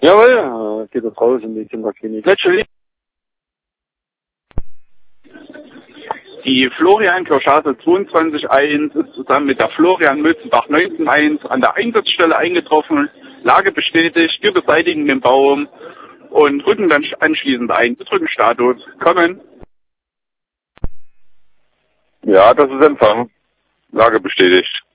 Jawohl, geht das raus in die Kinderklinik. Die Florian-Kirchstraße 22.1 ist zusammen mit der Florian-Mülzenbach 19.1 an der Einsatzstelle eingetroffen. Lage bestätigt, wir beseitigen den Baum und rücken dann anschließend ein. Wir drücken Status. Kommen. Ja, das ist Empfang. Lage bestätigt.